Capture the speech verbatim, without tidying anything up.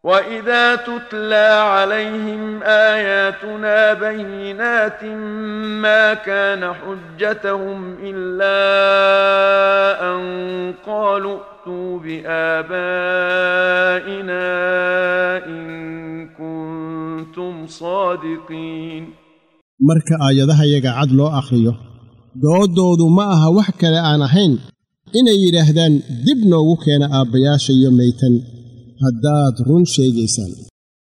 وإذا تتلى عليهم آياتنا بينات ما كان حجتهم إلا أن قالوا ائتوا بآبائنا إن كنتم صادقين. marka aayadaha yaga cad loo akhriyo doodoodu ma aha wax kale aan ahayn inay yiraahdaan dib noogu keena aabbayaasha iyo meeytan haddaad run sheegaysaan.